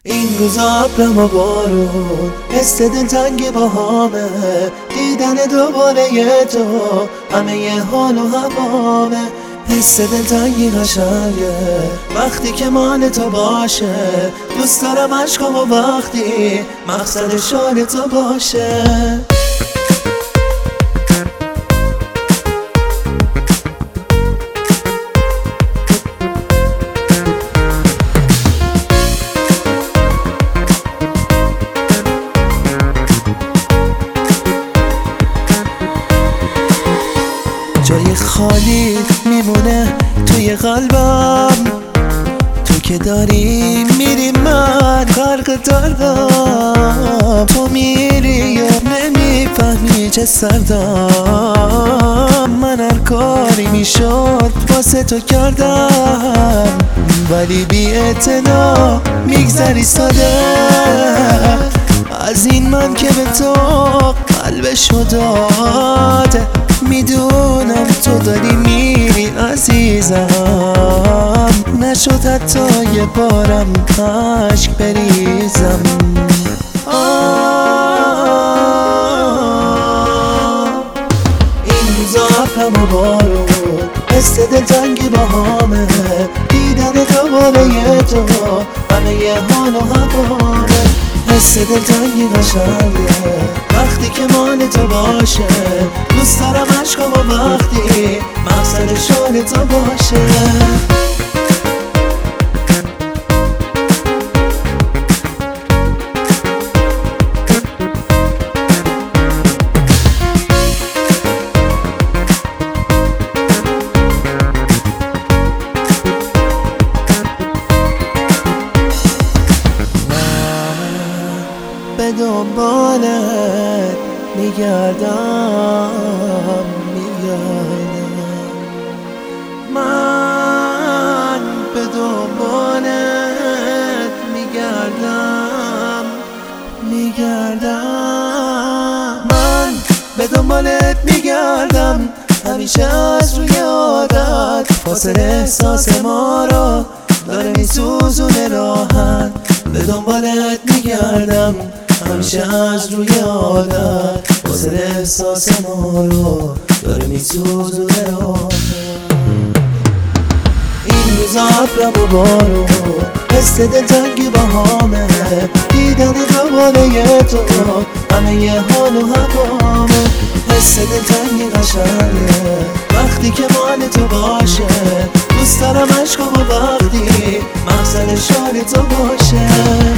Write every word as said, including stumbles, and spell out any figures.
این روزا ابرم و بارون، حس دلتنگی با همه، دیدن دوباره یه تو همه یه حال و هوامه. حس دلتنگی قشنگه وقتی که مال تو باشه، دوست دارم عشقم و وقتی مقصد شال تو باشه. جای خالی میمونه توی قلبم، تو که داری میری من غرق دردم. تو میری و نمیفهمی چه سردم، من هر کاری میشد واسه تو کردم، ولی بی اعتنا میگذری ساده از این من که به تو قلبشو داده. میدونم تو داری میری عزیزم، نشد حتی یه بارم عشق بریزم. این روزا ابرم و بارون، حس دلتنگی با همه، دیدن دوباره یه تو همه یه حال و هوامه. حس دلتنگی قشنگه وقتی که مال تو باشه، دوست دارم عشقم و وقتی مقصد شال تو باشه. به دنبالت میگردم میگردم، من به دنبالت میگردم میگردم، من به دنبالت میگردم همیشه از روی عادت. فاصله احساس ما رو داره میسوزونه راحت، به دنبالت میگردم همیشه از روی عادت. فاصله احساس ما رو داره میسوزونه راحت. این روزا ابرم و بارون، حس دلتنگی با همه، دیدن دوباره یه تو همه یه حال و هوامه. حس دلتنگی قشنگه وقتی که مال تو باشه، دوست دارم عشقم و وقتی مقصد شال تو باشه.